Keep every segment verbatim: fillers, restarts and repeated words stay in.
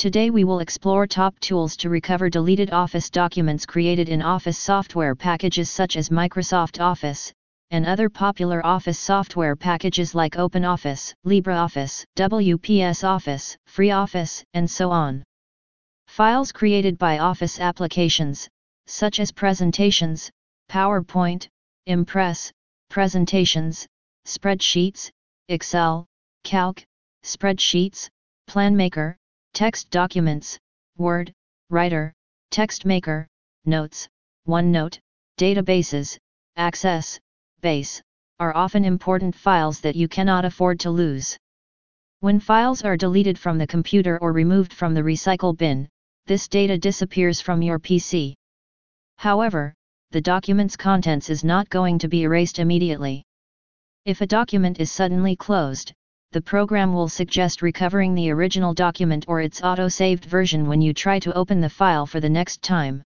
Today we will explore top tools to recover deleted Office documents created in Office software packages such as Microsoft Office, and other popular Office software packages like OpenOffice, LibreOffice, W P S Office, FreeOffice, and so on. Files created by Office applications, such as presentations, PowerPoint, Impress, presentations, spreadsheets, Excel, Calc, spreadsheets, PlanMaker, text documents, Word, Writer, TextMaker, Notes, OneNote, databases, Access, Base, are often important files that you cannot afford to lose. When files are deleted from the computer or removed from the recycle bin, this data disappears from your P C. However, the document's contents is not going to be erased immediately. If a document is suddenly closed, the program will suggest recovering the original document or its auto-saved version when you try to open the file for the next time.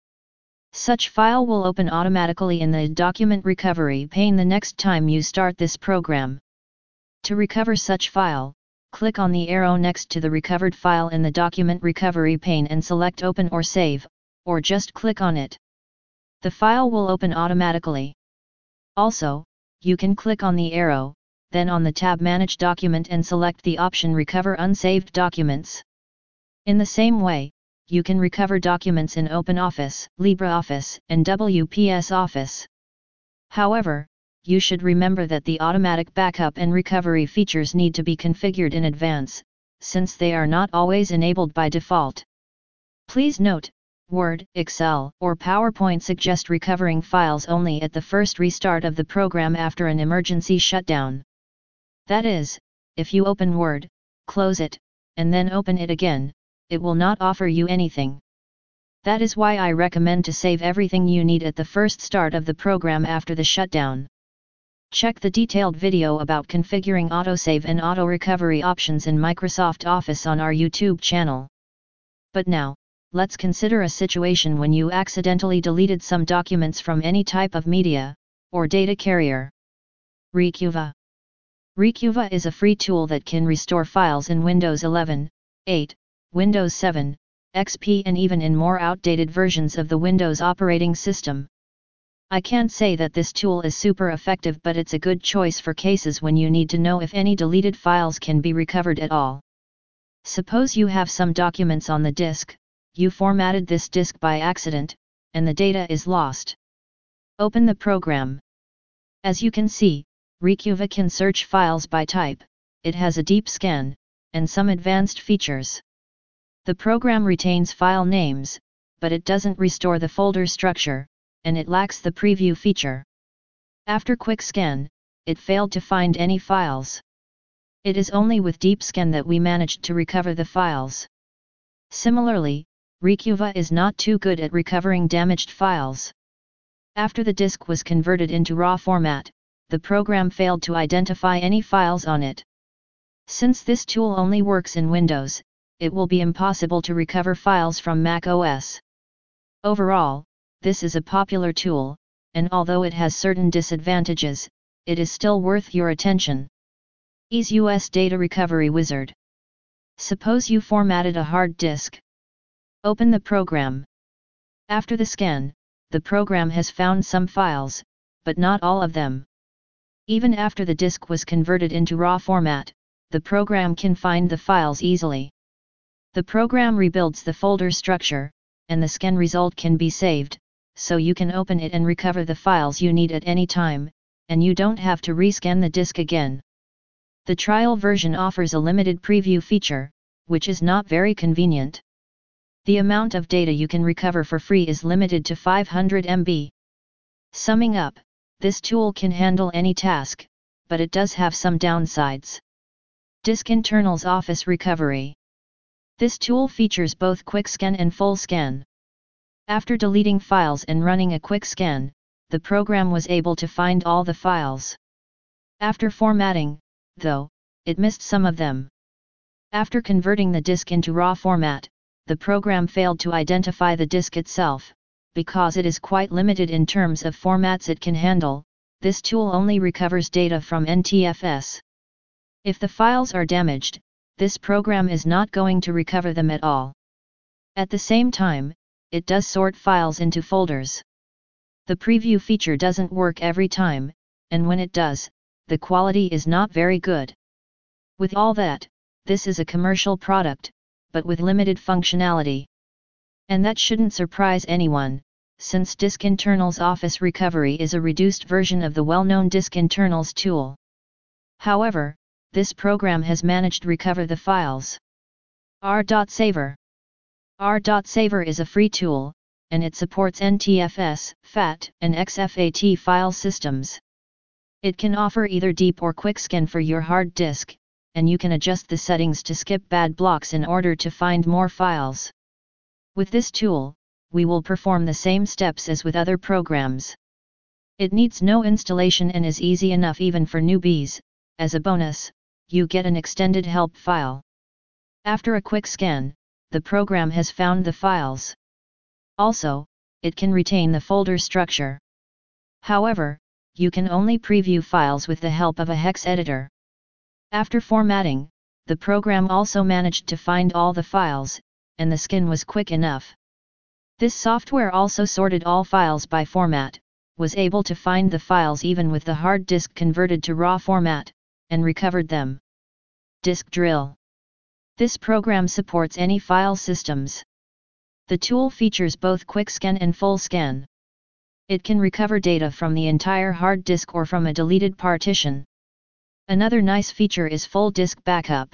Such file will open automatically in the document recovery pane the next time you start this program. To recover such file, click on the arrow next to the recovered file in the document recovery pane and select Open or Save, or just click on it. The file will open automatically. Also, you can click on the arrow, then on the tab Manage Document and select the option Recover Unsaved Documents. In the same way, you can recover documents in OpenOffice, LibreOffice, and W P S Office. However, you should remember that the automatic backup and recovery features need to be configured in advance, since they are not always enabled by default. Please note, Word, Excel, or PowerPoint suggest recovering files only at the first restart of the program after an emergency shutdown. That is, if you open Word, close it, and then open it again, it will not offer you anything. That is why I recommend to save everything you need at the first start of the program after the shutdown. Check the detailed video about configuring autosave and auto-recovery options in Microsoft Office on our YouTube channel. But now, let's consider a situation when you accidentally deleted some documents from any type of media or data carrier. Recuva. Recuva is a free tool that can restore files in Windows eleven, eight, Windows seven, X P and even in more outdated versions of the Windows operating system. I can't say that this tool is super effective, but it's a good choice for cases when you need to know if any deleted files can be recovered at all. Suppose you have some documents on the disk, you formatted this disk by accident, and the data is lost. Open the program. As you can see, Recuva can search files by type, it has a deep scan, and some advanced features. The program retains file names, but it doesn't restore the folder structure, and it lacks the preview feature. After quick scan, it failed to find any files. It is only with deep scan that we managed to recover the files. Similarly, Recuva is not too good at recovering damaged files. After the disk was converted into RAW format, the program failed to identify any files on it. Since this tool only works in Windows, it will be impossible to recover files from Mac O S. Overall, this is a popular tool, and although it has certain disadvantages, it is still worth your attention. EaseUS Data Recovery Wizard. Suppose you formatted a hard disk. Open the program. After the scan, the program has found some files, but not all of them. Even after the disk was converted into RAW format, the program can find the files easily. The program rebuilds the folder structure, and the scan result can be saved, so you can open it and recover the files you need at any time, and you don't have to rescan the disk again. The trial version offers a limited preview feature, which is not very convenient. The amount of data you can recover for free is limited to five hundred megabytes. Summing up, this tool can handle any task, but it does have some downsides. Disk Internals Office Recovery. This tool features both quick scan and full scan. After deleting files and running a quick scan, the program was able to find all the files. After formatting, though, it missed some of them. After converting the disk into RAW format, the program failed to identify the disk itself. Because it is quite limited in terms of formats it can handle, this tool only recovers data from N T F S. If the files are damaged, this program is not going to recover them at all. At the same time, it does sort files into folders. The preview feature doesn't work every time, and when it does, the quality is not very good. With all that, this is a commercial product, but with limited functionality. And that shouldn't surprise anyone, since Disk Internals Office Recovery is a reduced version of the well-known Disk Internals tool. However, this program has managed to recover the files. R.Saver. R.Saver is a free tool, and it supports N T F S, F A T, and X F A T file systems. It can offer either deep or quick scan for your hard disk, and you can adjust the settings to skip bad blocks in order to find more files. With this tool, we will perform the same steps as with other programs. It needs no installation and is easy enough even for newbies. As a bonus, you get an extended help file. After a quick scan, the program has found the files. Also, it can retain the folder structure. However, you can only preview files with the help of a hex editor. After formatting, the program also managed to find all the files, and the scan was quick enough. This software also sorted all files by format, was able to find the files even with the hard disk converted to RAW format, and recovered them. Disk Drill. This program supports any file systems. The tool features both quick scan and full scan. It can recover data from the entire hard disk or from a deleted partition. Another nice feature is full disk backup.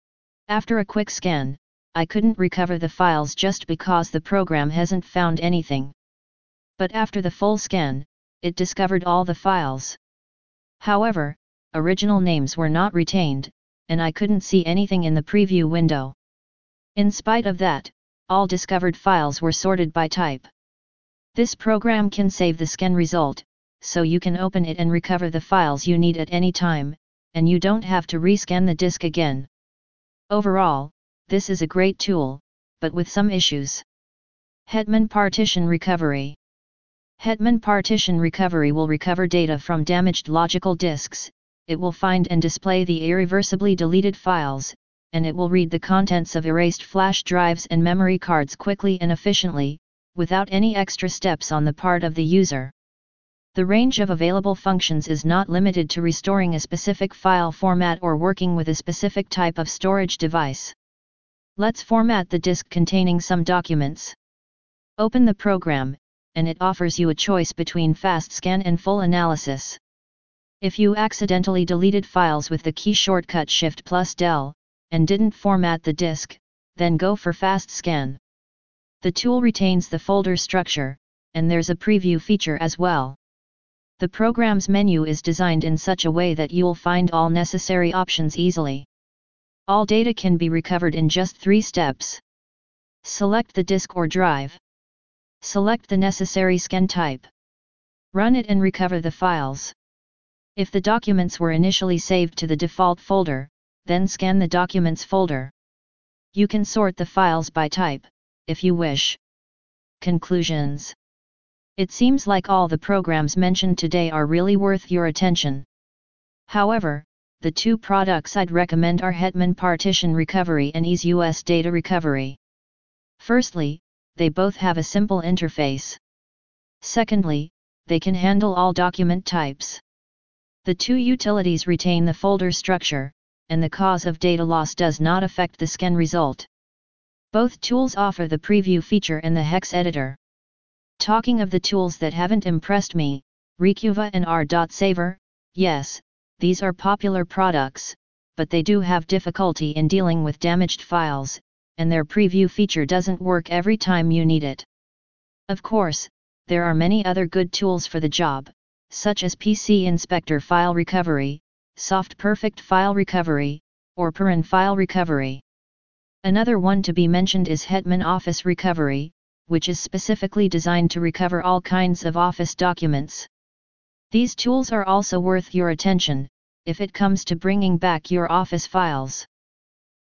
After a quick scan, I couldn't recover the files just because the program hasn't found anything. But after the full scan, it discovered all the files. However, original names were not retained, and I couldn't see anything in the preview window. In spite of that, all discovered files were sorted by type. This program can save the scan result, so you can open it and recover the files you need at any time, and you don't have to rescan the disk again. Overall, this is a great tool, but with some issues. Hetman Partition Recovery. Hetman Partition Recovery will recover data from damaged logical disks. It will find and display the irreversibly deleted files, and it will read the contents of erased flash drives and memory cards quickly and efficiently, without any extra steps on the part of the user. The range of available functions is not limited to restoring a specific file format or working with a specific type of storage device. Let's format the disk containing some documents. Open the program, and it offers you a choice between fast scan and full analysis. If you accidentally deleted files with the key shortcut Shift plus Del, and didn't format the disk, then go for fast scan. The tool retains the folder structure, and there's a preview feature as well. The program's menu is designed in such a way that you'll find all necessary options easily. All data can be recovered in just three steps. Select the disk or drive. Select the necessary scan type. Run it and recover the files. If the documents were initially saved to the default folder, then scan the documents folder. You can sort the files by type, if you wish. Conclusions. It seems like all the programs mentioned today are really worth your attention. However, the two products I'd recommend are Hetman Partition Recovery and EaseUS Data Recovery. Firstly, they both have a simple interface. Secondly, they can handle all document types. The two utilities retain the folder structure, and the cause of data loss does not affect the scan result. Both tools offer the preview feature and the hex editor. Talking of the tools that haven't impressed me, Recuva and R.Saver, yes, these are popular products, but they do have difficulty in dealing with damaged files, and their preview feature doesn't work every time you need it. Of course, there are many other good tools for the job, such as P C Inspector File Recovery, SoftPerfect File Recovery, or Purin File Recovery. Another one to be mentioned is Hetman Office Recovery, which is specifically designed to recover all kinds of Office documents. These tools are also worth your attention, if it comes to bringing back your Office files.